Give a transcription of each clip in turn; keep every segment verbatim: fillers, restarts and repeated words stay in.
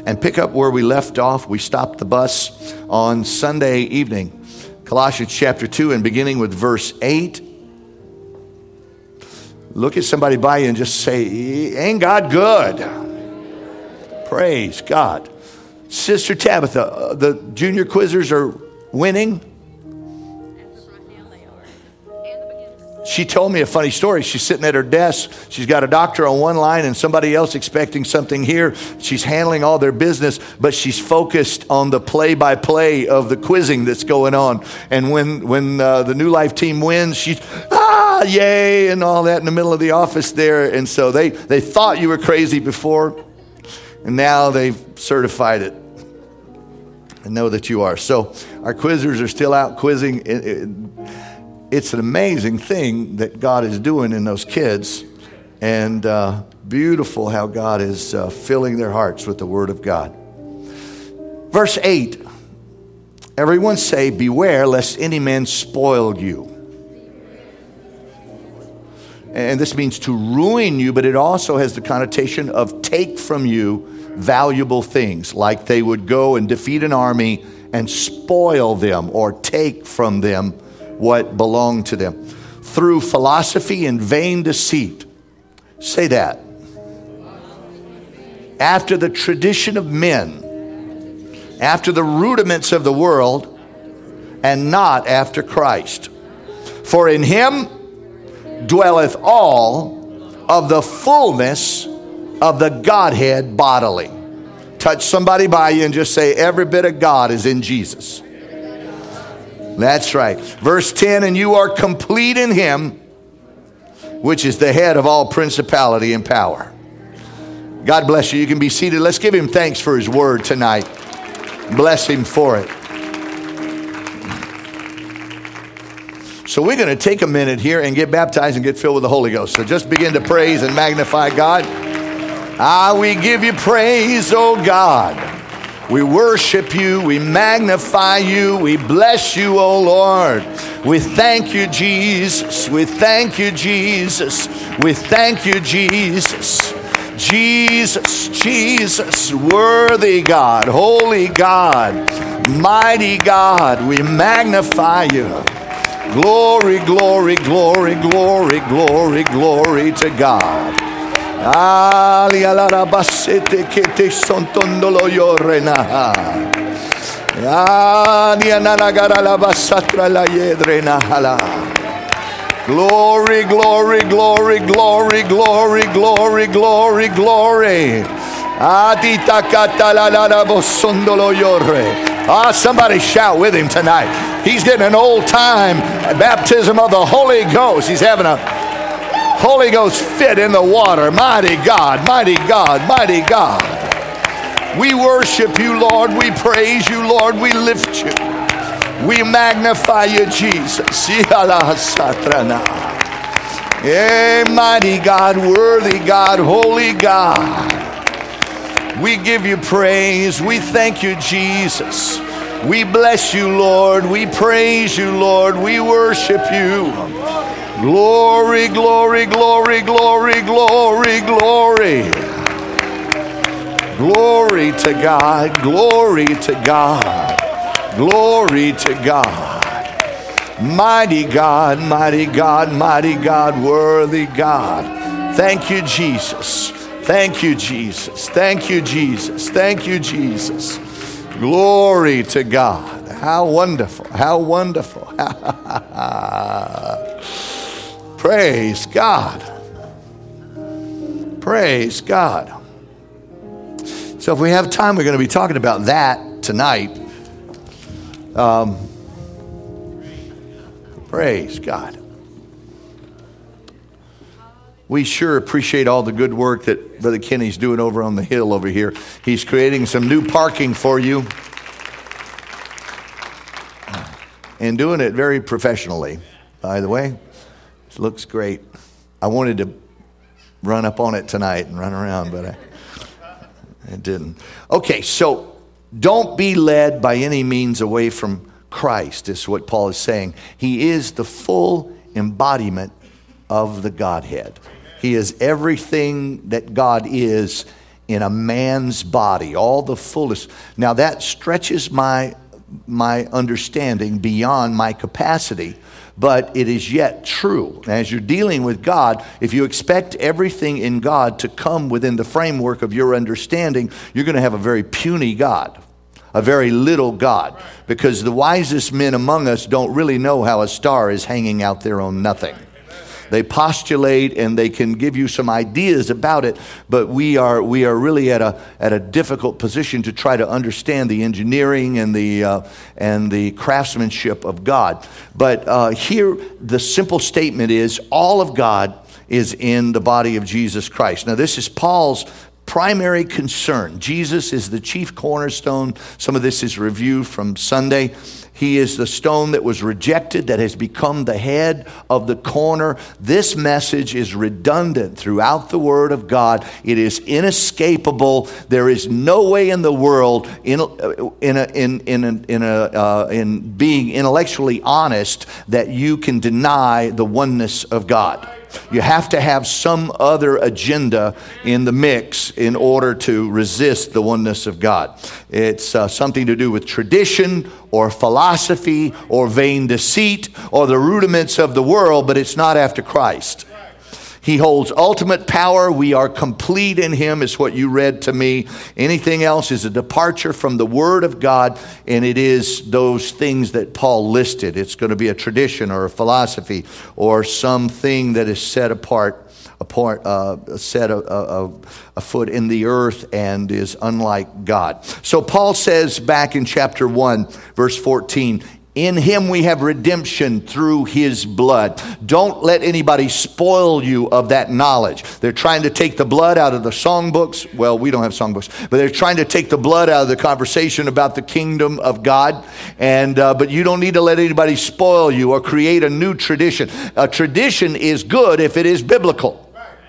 and pick up where we left off. We stopped the bus on Sunday evening. Colossians chapter two and beginning with verse eight. Look at somebody by you and just say, ain't God good? Praise God. Sister Tabitha, the junior quizzers are winning. She told me a funny story. She's sitting at her desk. She's got a doctor on one line and somebody else expecting something here. She's handling all their business, but she's focused on the play-by-play of the quizzing that's going on. And when when uh, the New Life team wins, she's, ah, yay, and all that in the middle of the office there. And so they, they thought you were crazy before, and now they've certified it and know that you are. So our quizzers are still out quizzing. It, it, It's an amazing thing that God is doing in those kids, and uh, beautiful how God is uh, filling their hearts with the Word of God. Verse eight, everyone say, beware lest any man spoil you. And this means to ruin you, but it also has the connotation of take from you valuable things, like they would go and defeat an army and spoil them or take from them what belonged to them through philosophy and vain deceit. Say that. After the tradition of men, after the rudiments of the world, and not after Christ. For in him dwelleth all of the fullness of the Godhead bodily. Touch somebody by you and just say, every bit of God is in Jesus. That's right. Verse ten, and you are complete in him, which is the head of all principality and power. God bless you. You can be seated. Let's give him thanks for his word tonight. Bless him for it. So we're going to take a minute here and get baptized and get filled with the Holy Ghost. So just begin to praise and magnify God. Ah, we give you praise, oh God. We worship you, we magnify you, we bless you, oh Lord. We thank you, Jesus. We thank you, Jesus. We thank you, Jesus. Jesus, Jesus, worthy God, holy God, mighty God, we magnify you. Glory, glory, glory, glory, glory, glory to God. Ali alara basete que te sontondolo yorena. Ali anagara la basatra la yedrena hala. Glory, glory, glory, glory, glory, glory, glory, glory. Adita katala la bosondolo yorre. Ah, somebody shout with him tonight. He's getting an old time baptism of the Holy Ghost. He's having a Holy Ghost fit in the water. Mighty God, mighty God, mighty God. We worship you, Lord. We praise you, Lord. We lift you. We magnify you, Jesus. Yeah, mighty God, worthy God, holy God. We give you praise. We thank you, Jesus. We bless you, Lord. We praise you, Lord. We worship you. Glory, glory, glory, glory, glory, glory. Glory to God, glory to God, glory to God. Mighty God, mighty God, mighty God, worthy God. Thank you, Jesus. Thank you, Jesus. Thank you, Jesus. Thank you, Jesus. Glory to God. How wonderful, how wonderful. Praise God. Praise God. So if we have time, we're going to be talking about that tonight. Um, praise God. We sure appreciate all the good work that Brother Kenny's doing over on the hill over here. He's creating some new parking for you and doing it very professionally, by the way. It looks great. I wanted to run up on it tonight and run around, but I, I didn't. Okay, so don't be led by any means away from Christ, is what Paul is saying. He is the full embodiment of the Godhead. He is everything that God is in a man's body, all the fullness. Now that stretches my my understanding beyond my capacity, but it is yet true. As you're dealing with God, if you expect everything in God to come within the framework of your understanding, you're going to have a very puny God, a very little God, because the wisest men among us don't really know how a star is hanging out there on nothing. They postulate and they can give you some ideas about it, but we are we are really at a at a difficult position to try to understand the engineering and the uh, and the craftsmanship of God. But uh, here, the simple statement is, all of God is in the body of Jesus Christ. Now, this is Paul's primary concern. Jesus is the chief cornerstone. Some of this is review from Sunday. He is the stone that was rejected, that has become the head of the corner. This message is redundant throughout the Word of God. It is inescapable. There is no way in the world, in in a, in in a, in, a, uh, in being intellectually honest, that you can deny the oneness of God. You have to have some other agenda in the mix in order to resist the oneness of God. It's uh, something to do with tradition or philosophy or vain deceit or the rudiments of the world, but it's not after Christ. He holds ultimate power. We are complete in Him, is what you read to me. Anything else is a departure from the Word of God, and it is those things that Paul listed. It's going to be a tradition or a philosophy or something that is set apart, apart uh, set a, a, a foot in the earth and is unlike God. So Paul says back in chapter one, verse fourteen, in Him we have redemption through His blood. Don't let anybody spoil you of that knowledge. They're trying to take the blood out of the songbooks. Well, we don't have songbooks, but they're trying to take the blood out of the conversation about the kingdom of God. And uh, but you don't need to let anybody spoil you or create a new tradition. A tradition is good if it is biblical.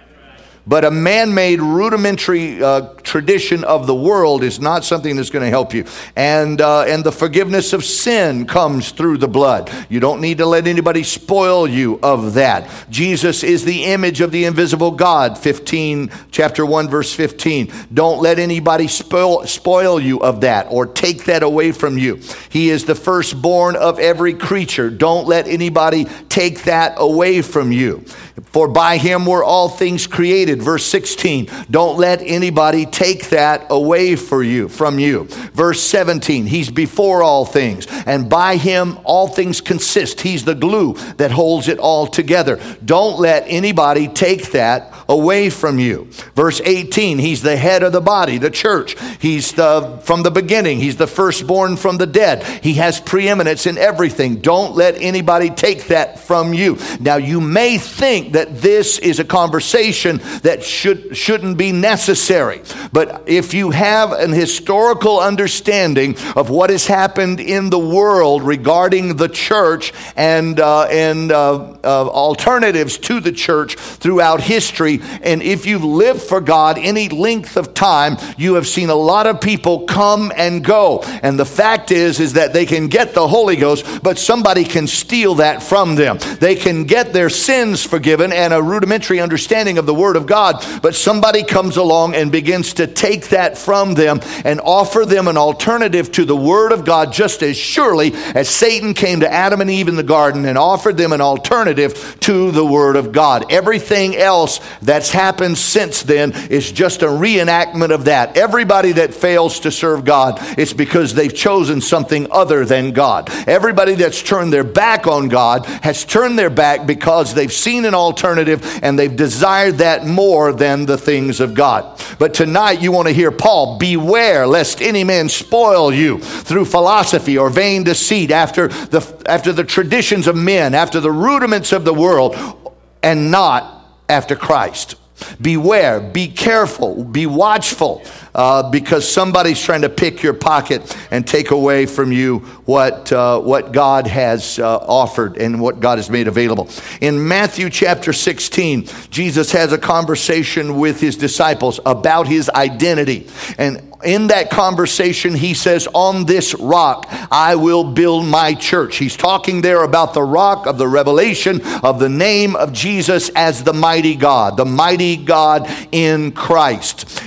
But a man-made rudimentary uh, tradition of the world is not something that's going to help you. And uh, and the forgiveness of sin comes through the blood. You don't need to let anybody spoil you of that. Jesus is the image of the invisible God. fifteen, chapter one, verse fifteen. Don't let anybody spoil, spoil you of that or take that away from you. He is the firstborn of every creature. Don't let anybody take that away from you. For by Him were all things created. Verse sixteen, don't let anybody take that away for you, from you. Verse seventeen, He's before all things, and by Him all things consist. He's the glue that holds it all together. Don't let anybody take that away from you. Verse eighteen, He's the head of the body, the church. He's the from the beginning. He's the firstborn from the dead. He has preeminence in everything. Don't let anybody take that from you. Now, you may think that this is a conversation that should, shouldn't be necessary. But if you have an historical understanding of what has happened in the world regarding the church and, uh, and uh, uh, alternatives to the church throughout history, and if you've lived for God any length of time, you have seen a lot of people come and go. And the fact is, is that they can get the Holy Ghost, but somebody can steal that from them. They can get their sins forgiven and a rudimentary understanding of the Word of God, but somebody comes along and begins to take that from them and offer them an alternative to the Word of God, just as surely as Satan came to Adam and Eve in the garden and offered them an alternative to the Word of God. Everything else that's happened since then is just a reenactment of that. Everybody that fails to serve God, it's because they've chosen something other than God. Everybody that's turned their back on God has turned their back because they've seen an alternative and they've desired that more than the things of God. But tonight you want to hear Paul, beware lest any man spoil you through philosophy or vain deceit, after the after the traditions of men, after the rudiments of the world, and not after Christ. Beware, be careful, be watchful, uh, because somebody's trying to pick your pocket and take away from you what uh, what God has uh, offered and what God has made available. In Matthew chapter sixteen, Jesus has a conversation with His disciples about His identity. And in that conversation, He says, on this rock, I will build my church. He's talking there about the rock of the revelation of the name of Jesus as the mighty God, the mighty God in Christ.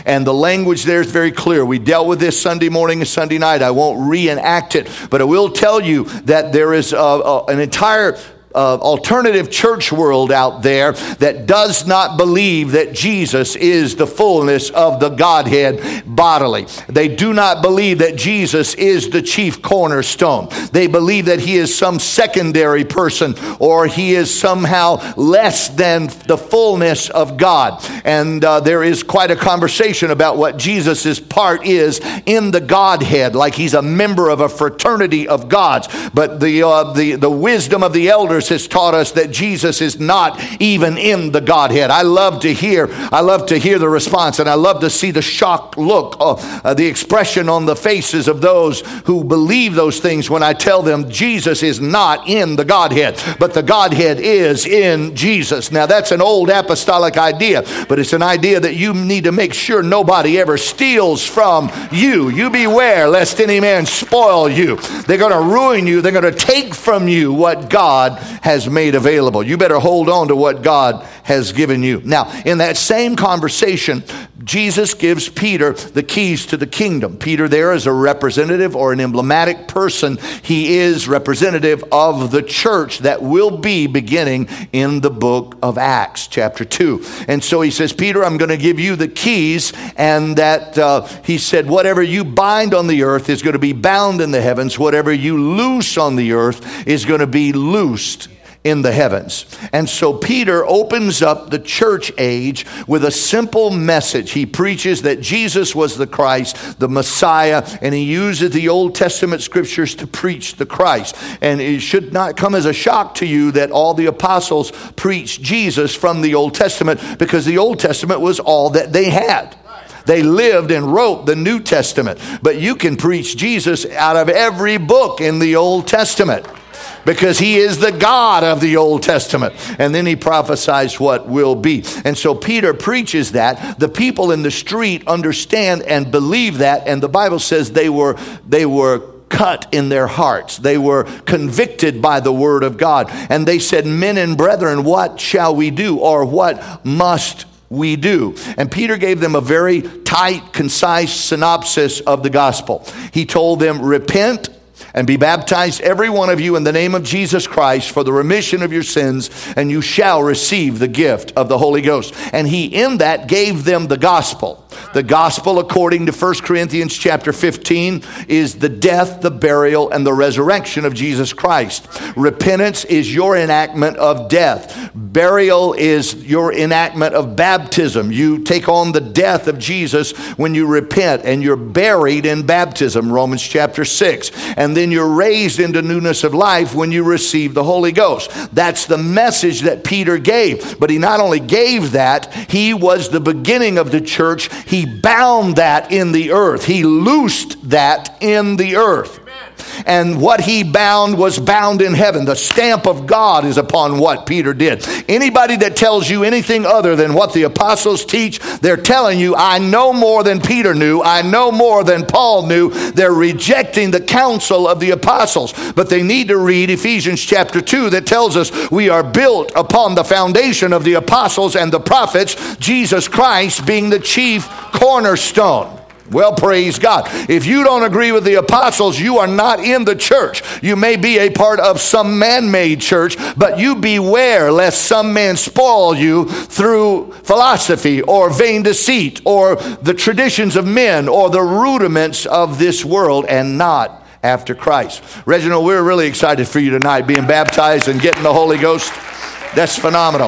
And the language there is very clear. We dealt with this Sunday morning and Sunday night. I won't reenact it, but I will tell you that there is a, a, an entire Uh, alternative church world out there that does not believe that Jesus is the fullness of the Godhead bodily. They do not believe that Jesus is the chief cornerstone. They believe that he is some secondary person, or he is somehow less than the fullness of God. And uh, there is quite a conversation about what Jesus's part is in the Godhead, like he's a member of a fraternity of gods. But the uh, the the wisdom of the elders has taught us that Jesus is not even in the Godhead. I love to hear, I love to hear the response, and I love to see the shocked look, uh, uh, the expression on the faces of those who believe those things when I tell them Jesus is not in the Godhead, but the Godhead is in Jesus. Now that's an old apostolic idea, but it's an idea that you need to make sure nobody ever steals from you. You beware lest any man spoil you. They're going to ruin you. They're going to take from you what God has made available. You better hold on to what God has given you. Now, in that same conversation, Jesus gives Peter the keys to the kingdom. Peter there is a representative or an emblematic person. He is representative of the church that will be beginning in the book of Acts, chapter two. And so he says, Peter, I'm going to give you the keys, and that uh, he said, whatever you bind on the earth is going to be bound in the heavens. Whatever you loose on the earth is going to be loosed in the heavens. And so Peter opens up the church age with a simple message. He preaches that Jesus was the Christ, the Messiah, and he uses the Old Testament scriptures to preach the Christ. And it should not come as a shock to you that all the apostles preached Jesus from the Old Testament, because the Old Testament was all that they had. They lived and wrote the New Testament. But you can preach Jesus out of every book in the Old Testament, because he is the God of the Old Testament. And then he prophesies what will be. And so Peter preaches that. The people in the street understand and believe that. And the Bible says they were, they were cut in their hearts. They were convicted by the word of God. And they said, men and brethren, what shall we do? Or what must we do? And Peter gave them a very tight, concise synopsis of the gospel. He told them, repent and be baptized, every one of you, in the name of Jesus Christ for the remission of your sins, and you shall receive the gift of the Holy Ghost. And he in that gave them the gospel. The gospel, according to First Corinthians chapter fifteen, is the death, the burial, and the resurrection of Jesus Christ. Repentance is your enactment of death. Burial is your enactment of baptism. You take on the death of Jesus when you repent, and you're buried in baptism, Romans chapter six. And then you're raised into newness of life when you receive the Holy Ghost. That's the message that Peter gave. But he not only gave that, he was the beginning of the church. He bound that in the earth. He loosed that in the earth. And what he bound was bound in heaven. The stamp of God is upon what Peter did. Anybody that tells you anything other than what the apostles teach, they're telling you, I know more than Peter knew. I know more than Paul knew. They're rejecting the counsel of the apostles. But they need to read Ephesians chapter two that tells us we are built upon the foundation of the apostles and the prophets, Jesus Christ being the chief cornerstone. Well, praise God. If you don't agree with the apostles, you are not in the church. You may be a part of some man-made church, but you beware lest some man spoil you through philosophy or vain deceit or the traditions of men or the rudiments of this world, and not after Christ. Reginald, we're really excited for you tonight, being baptized and getting the Holy Ghost. That's phenomenal.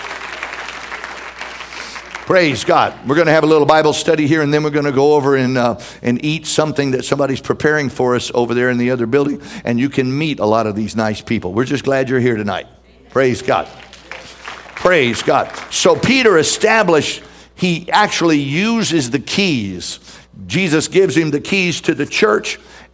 Praise God. We're going to have a little Bible study here, and then we're going to go over and uh, and eat something that somebody's preparing for us over there in the other building, and you can meet a lot of these nice people. We're just glad you're here tonight. Praise God. Praise God. So Peter established, he actually uses the keys. Jesus gives him the keys to the church,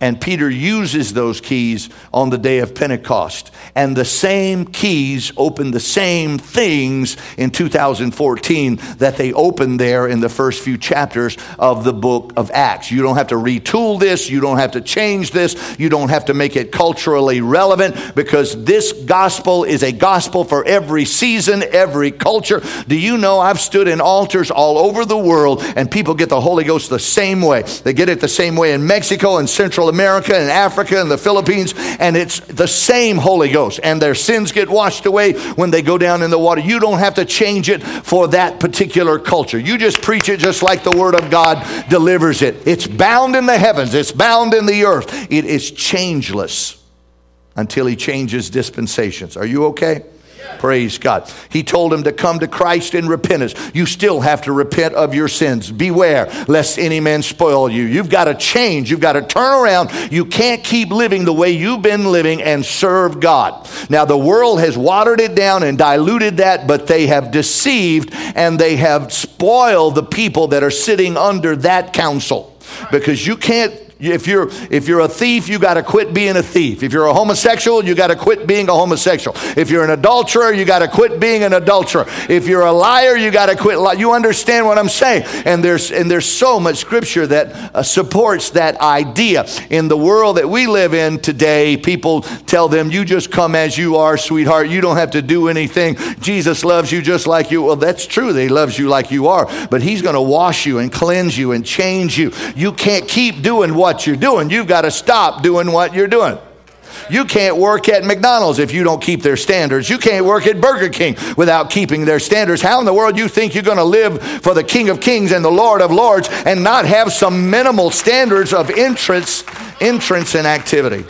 And Peter uses those keys on the day of Pentecost. And the same keys open the same things in two thousand fourteen that they opened there in the first few chapters of the book of Acts. You don't have to retool this. You don't have to change this. You don't have to make it culturally relevant, because this gospel is a gospel for every season, every culture. Do you know I've stood in altars all over the world and people get the Holy Ghost the same way. They get it the same way in Mexico and Central America and Africa and the Philippines, and it's the same Holy Ghost, and their sins get washed away when they go down in the water. You don't have to change it for that particular culture. You just preach it just like the Word of God delivers it. It's bound in the heavens. It's bound in the earth. It is changeless until He changes dispensations. Are you okay? Praise God. He told him to come to Christ in repentance. You still have to repent of your sins. Beware lest any man spoil you. You've got to change. You've got to turn around. You can't keep living the way you've been living and serve God. Now, the world has watered it down and diluted that, but they have deceived and they have spoiled the people that are sitting under that counsel. Because you can't If you're if you're a thief, you got to quit being a thief. If you're a homosexual, you got to quit being a homosexual. If you're an adulterer, you got to quit being an adulterer. If you're a liar, you got to quit lying. You understand what I'm saying? And there's and there's so much scripture that uh, supports that idea. In the world that we live in today, people tell them, you just come as you are, sweetheart. You don't have to do anything. Jesus loves you just like you. Well, that's true. He loves you like you are, but He's going to wash you and cleanse you and change you. You can't keep doing what you're doing. You've got to stop doing what you're doing. You can't work at McDonald's if you don't keep their standards. You can't work at Burger King without keeping their standards. How in the world do you think you're going to live for the King of Kings and the Lord of Lords and not have some minimal standards of entrance, entrance and activity?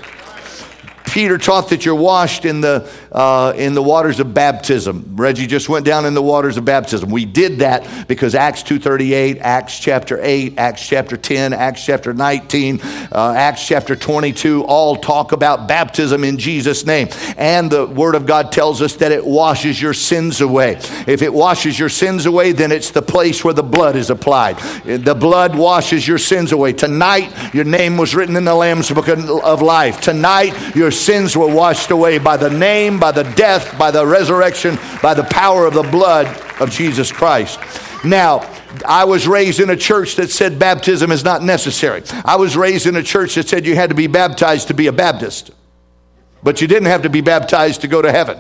Peter taught that you're washed in the uh, in the waters of baptism. Reggie just went down in the waters of baptism. We did that because Acts two thirty-eight, Acts chapter eight, Acts chapter ten, Acts chapter nineteen, uh, Acts chapter twenty-two all talk about baptism in Jesus' name. And the Word of God tells us that it washes your sins away. If it washes your sins away, then it's the place where the blood is applied. The blood washes your sins away. Tonight, your name was written in the Lamb's Book of Life. Tonight, your sins were washed away by the name, by the death, by the resurrection, by the power of the blood of Jesus Christ. Now, I was raised in a church that said baptism is not necessary. I was raised in a church that said you had to be baptized to be a Baptist. But you didn't have to be baptized to go to heaven.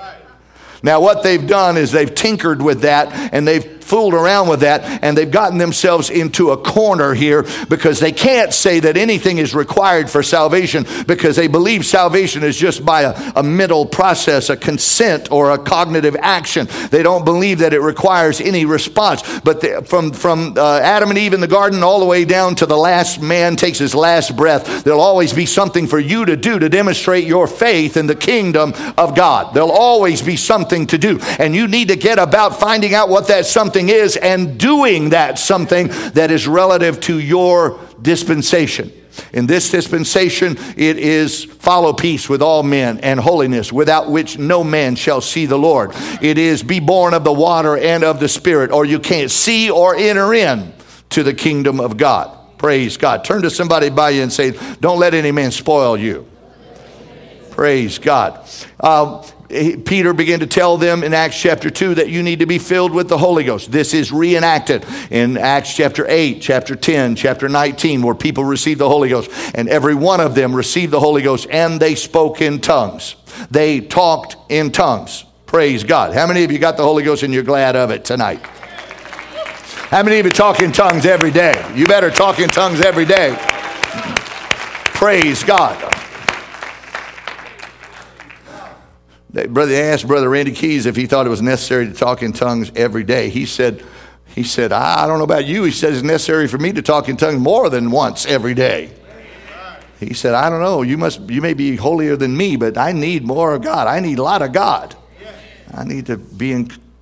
Now, what they've done is they've tinkered with that and they've fooled around with that, and they've gotten themselves into a corner here because they can't say that anything is required for salvation because they believe salvation is just by a, a mental process, a consent, or a cognitive action. They don't believe that it requires any response. But the, from, from uh, Adam and Eve in the garden all the way down to the last man takes his last breath, there'll always be something for you to do to demonstrate your faith in the kingdom of God. There'll always be something to do, and you need to get about finding out what that something is and doing that something that is relative to your dispensation. In this dispensation, it is follow peace with all men and holiness, without which no man shall see the Lord. It is be born of the water and of the Spirit, or you can't see or enter in to the kingdom of God. Praise God. Turn to somebody by you and say, don't let any man spoil you. Praise God. Uh, Peter began to tell them in Acts chapter two that you need to be filled with the Holy Ghost. This is reenacted in Acts chapter eight, chapter ten, chapter nineteen, where people received the Holy Ghost. And every one of them received the Holy Ghost, and they spoke in tongues. They talked in tongues. Praise God. How many of you got the Holy Ghost and you're glad of it tonight? How many of you talk in tongues every day? You better talk in tongues every day. Praise God. Brother, they asked Brother Randy Keys if he thought it was necessary to talk in tongues every day. He said, he said, I don't know about you. He said, it's necessary for me to talk in tongues more than once every day. He said, I don't know. You must, you may be holier than me, but I need more of God. I need a lot of God. I need to be in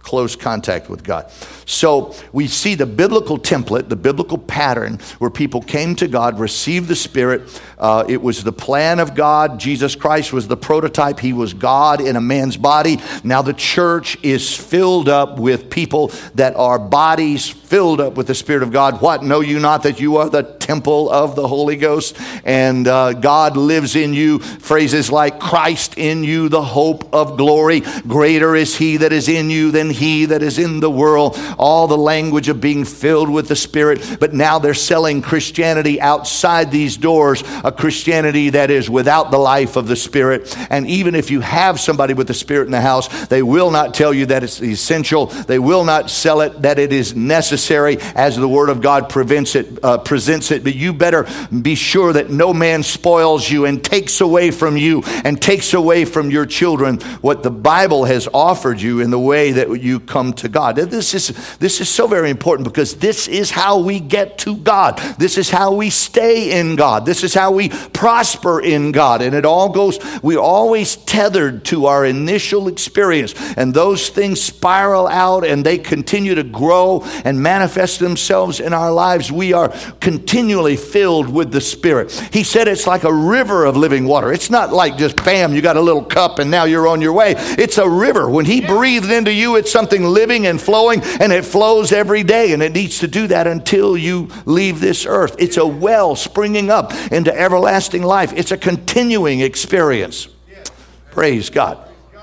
Close contact with God. So we see the biblical template, the biblical pattern where people came to God, received the Spirit. Uh, it was the plan of God. Jesus Christ was the prototype. He was God in a man's body. Now the church is filled up with people that are bodies filled up with the Spirit of God. What? Know you not that you are the temple of the Holy Ghost, and uh, God lives in you? Phrases like Christ in you, the hope of glory. Greater is he that is in you than he that is in the world. All the language of being filled with the Spirit. But now they're selling Christianity outside these doors, a Christianity that is without the life of the Spirit. And even if you have somebody with the Spirit in the house, they will not tell you that it's essential. They will not sell it that it is necessary as the Word of God prevents it, uh, presents it. But you better be sure that no man spoils you and takes away from you and takes away from your children what the Bible has offered you in the way that you come to God. This is this is so very important, because this is how we get to God. This is how we stay in God. This is how we prosper in God. And it all goes, we're always tethered to our initial experience. And those things spiral out and they continue to grow and manifest themselves in our lives. We are continually filled with the Spirit. He said it's like a river of living water. It's not like just bam, you got a little cup and now you're on your way. It's a river. When he breathed into you, it's something living and flowing, and it flows every day, and it needs to do that until you leave this earth. It's a well springing up into everlasting life. It's a continuing experience. Praise God.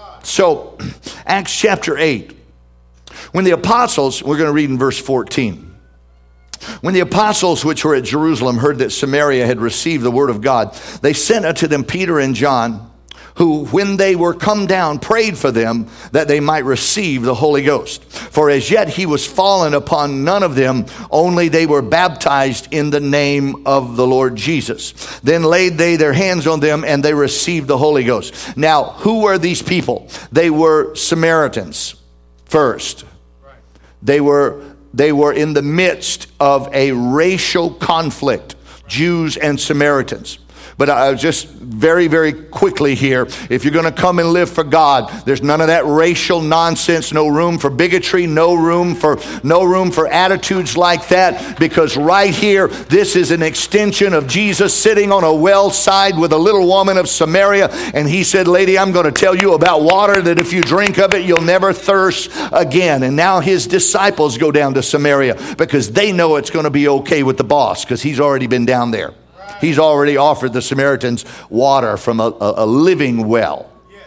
So, Acts chapter eight. When the apostles, we're going to read in verse fourteen. When the apostles which were at Jerusalem heard that Samaria had received the word of God, they sent unto them Peter and John, who, when they were come down, prayed for them that they might receive the Holy Ghost. For as yet he was fallen upon none of them, only they were baptized in the name of the Lord Jesus. Then laid they their hands on them, and they received the Holy Ghost. Now, who were these people? They were Samaritans first. They were, they were in the midst of a racial conflict, Jews and Samaritans. But uh, just very, very quickly here, if you're going to come and live for God, there's none of that racial nonsense, no room for bigotry, no room for no room for attitudes like that, because right here, this is an extension of Jesus sitting on a well side with a little woman of Samaria, and he said, lady, I'm going to tell you about water that if you drink of it, you'll never thirst again. And now his disciples go down to Samaria because they know it's going to be okay with the boss, because he's already been down there. He's already offered the Samaritans water from a, a, a living well.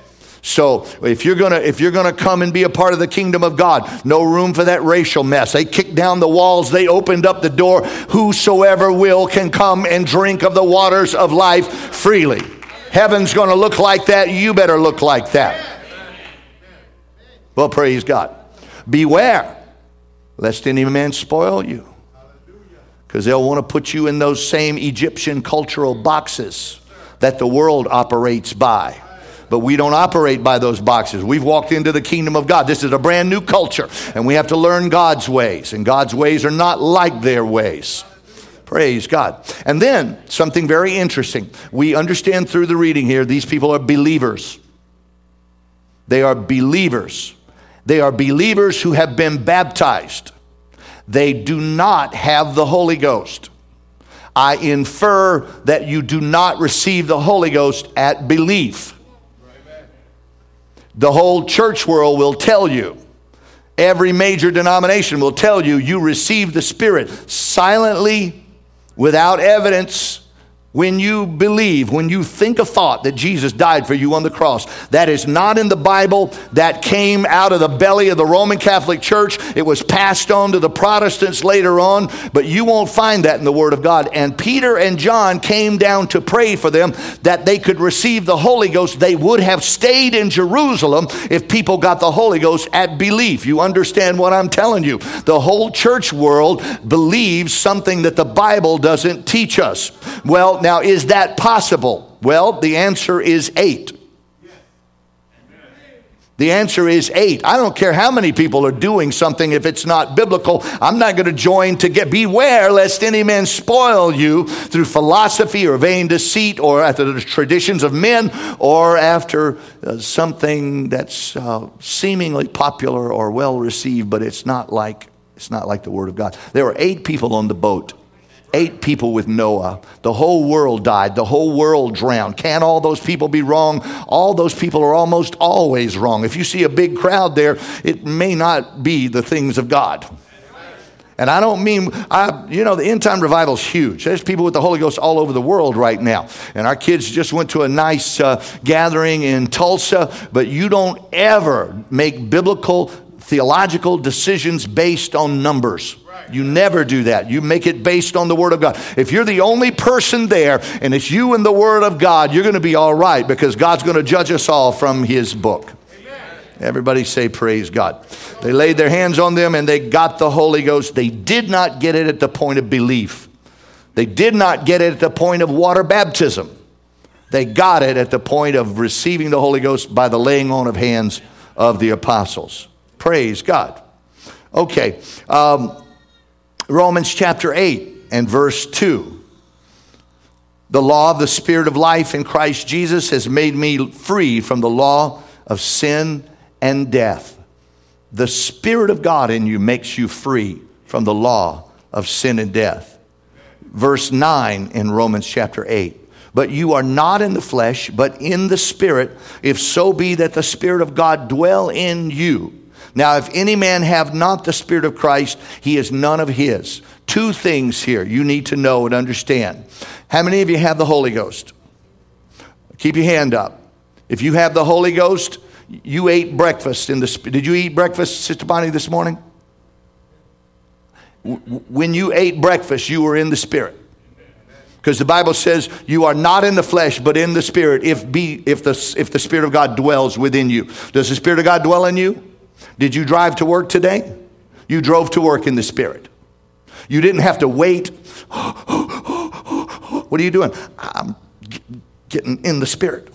So if you're gonna if you're gonna come and be a part of the kingdom of God, no room for that racial mess. They kicked down the walls. They opened up the door. Whosoever will can come and drink of the waters of life freely. Heaven's going to look like that. You better look like that. Well, praise God. Beware lest any man spoil you, because they'll want to put you in those same Egyptian cultural boxes that the world operates by. But we don't operate by those boxes. We've walked into the kingdom of God. This is a brand new culture, and we have to learn God's ways. And God's ways are not like their ways. Praise God. And then something very interesting. We understand through the reading here, these people are believers. They are believers. They are believers who have been baptized. They do not have the Holy Ghost. I infer that you do not receive the Holy Ghost at belief. The whole church world will tell you. Every major denomination will tell you you receive the Spirit silently, without evidence. When you believe, when you think a thought that Jesus died for you on the cross, that is not in the Bible. That came out of the belly of the Roman Catholic Church. It was passed on to the Protestants later on, but you won't find that in the Word of God. And Peter and John came down to pray for them that they could receive the Holy Ghost. They would have stayed in Jerusalem if people got the Holy Ghost at belief. You understand what I'm telling you? The whole church world believes something that the Bible doesn't teach us. Well, now, is that possible? Well, the answer is eight. The answer is eight. I don't care how many people are doing something if it's not biblical. I'm not going to join to get. Beware lest any man spoil you through philosophy or vain deceit or after the traditions of men or after uh, something that's uh, seemingly popular or well received, but it's not like it's not like the Word of God. There were eight people on the boat. Eight people with Noah. The whole world died. The whole world drowned. Can all those people be wrong? All those people are almost always wrong. If you see a big crowd there, it may not be the things of God. And I don't mean, I, you know, the end time revival is huge. There's people with the Holy Ghost all over the world right now. And our kids just went to a nice uh, gathering in Tulsa. But you don't ever make biblical theological decisions based on numbers. You never do that. You make it based on the Word of God. If you're the only person there and it's you and the Word of God, you're going to be all right because God's going to judge us all from His book. Amen. Everybody say praise God. They laid their hands on them and they got the Holy Ghost. They did not get it at the point of belief. They did not get it at the point of water baptism. They got it at the point of receiving the Holy Ghost by the laying on of hands of the apostles. Praise God. Okay. Um, Romans chapter eight and verse two. The law of the Spirit of life in Christ Jesus has made me free from the law of sin and death. The Spirit of God in you makes you free from the law of sin and death. Verse nine in Romans chapter eight. But you are not in the flesh, but in the Spirit, if so be that the Spirit of God dwell in you. Now, if any man have not the Spirit of Christ, he is none of his. Two things here you need to know and understand. How many of you have the Holy Ghost? Keep your hand up. If you have the Holy Ghost, you ate breakfast in the Spirit. Did you eat breakfast, Sister Bonnie, this morning? When you ate breakfast, you were in the Spirit. Because the Bible says you are not in the flesh, but in the Spirit, if be if the, if the Spirit of God dwells within you. Does the Spirit of God dwell in you? Did you drive to work today? You drove to work in the Spirit. You didn't have to wait. What are you doing? I'm getting in the Spirit.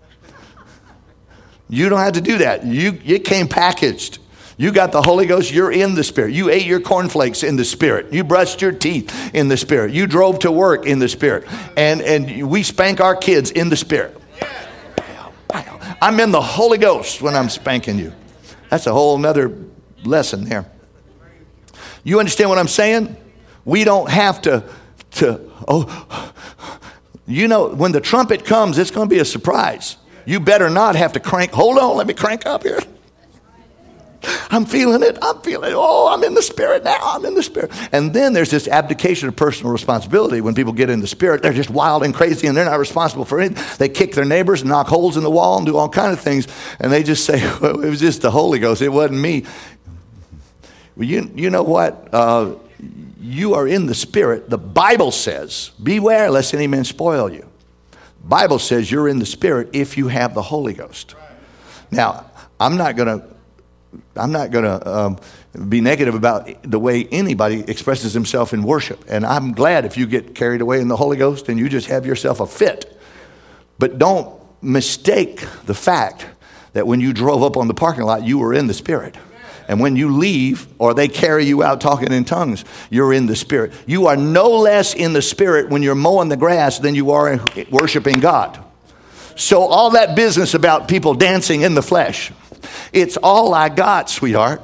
You don't have to do that. You it came packaged. You got the Holy Ghost, you're in the Spirit. You ate your cornflakes in the Spirit. You brushed your teeth in the Spirit. You drove to work in the Spirit. And, and we spank our kids in the Spirit. I'm in the Holy Ghost when I'm spanking you. That's a whole nother lesson there. You understand what I'm saying? We don't have to, to oh, you know, when the trumpet comes, it's going to be a surprise. You better not have to crank. Hold on, let me crank up here. I'm feeling it. I'm feeling it. Oh, I'm in the Spirit now. I'm in the Spirit. And then there's this abdication of personal responsibility. When people get in the Spirit, they're just wild and crazy and they're not responsible for anything. They kick their neighbors and knock holes in the wall and do all kinds of things. And they just say, well, it was just the Holy Ghost. It wasn't me. Well, you, you know what? Uh, you are in the Spirit. The Bible says, beware lest any man spoil you. The Bible says you're in the Spirit if you have the Holy Ghost. Now, I'm not going to I'm not going to um, be negative about the way anybody expresses himself in worship. And I'm glad if you get carried away in the Holy Ghost and you just have yourself a fit. But don't mistake the fact that when you drove up on the parking lot, you were in the Spirit. And when you leave or they carry you out talking in tongues, you're in the Spirit. You are no less in the Spirit when you're mowing the grass than you are worshiping God. So all that business about people dancing in the flesh, it's all I got, sweetheart.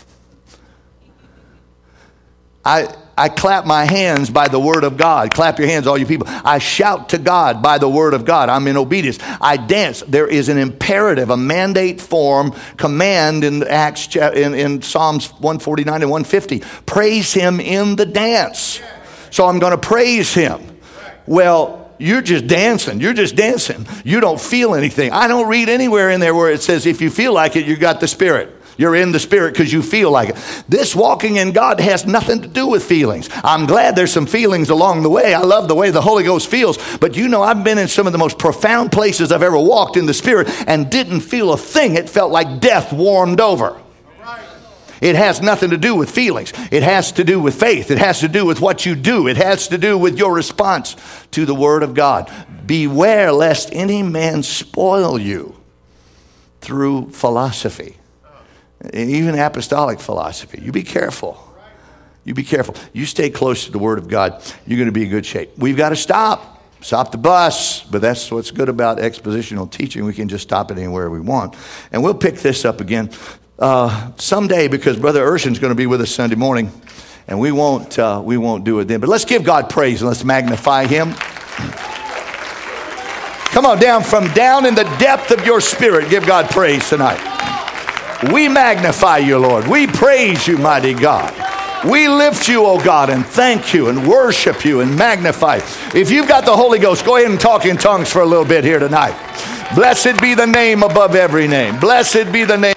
I I clap my hands by the word of God. Clap your hands, all you people. I shout to God by the word of God. I'm in obedience. I dance. There is an imperative, a mandate form, command in Acts, in, in Psalms one forty-nine and one fifty. Praise him in the dance. So I'm going to praise him. Well, you're just dancing. You're just dancing. You don't feel anything. I don't read anywhere in there where it says if you feel like it, you got the Spirit. You're in the Spirit because you feel like it. This walking in God has nothing to do with feelings. I'm glad there's some feelings along the way. I love the way the Holy Ghost feels. But you know, I've been in some of the most profound places I've ever walked in the Spirit and didn't feel a thing. It felt like death warmed over. It has nothing to do with feelings. It has to do with faith. It has to do with what you do. It has to do with your response to the Word of God. Beware lest any man spoil you through philosophy, even apostolic philosophy. You be careful. You be careful. You stay close to the Word of God. You're going to be in good shape. We've got to stop. Stop the bus. But that's what's good about expositional teaching. We can just stop it anywhere we want. And we'll pick this up again uh, someday, because Brother Urshan's going to be with us Sunday morning. And we won't, uh, we won't do it then. But let's give God praise and let's magnify Him. Come on, down from down in the depth of your spirit, give God praise tonight. We magnify you, Lord. We praise you, mighty God. We lift you, oh God, and thank you and worship you and magnify. If you've got the Holy Ghost, go ahead and talk in tongues for a little bit here tonight. Blessed be the name above every name. Blessed be the name.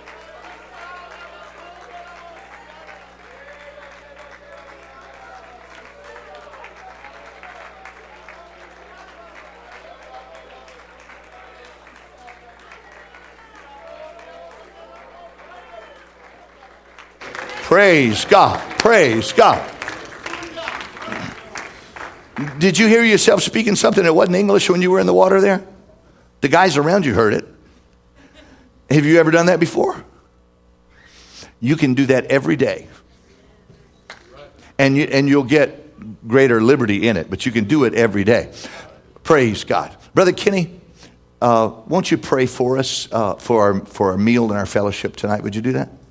Praise God. Praise God. Did you hear yourself speaking something that wasn't English when you were in the water there? The guys around you heard it. Have you ever done that before? You can do that every day. And, you, and you'll get greater liberty in it, but you can do it every day. Praise God. Brother Kenny, uh, won't you pray for us uh, for, our, for our meal and our fellowship tonight? Would you do that?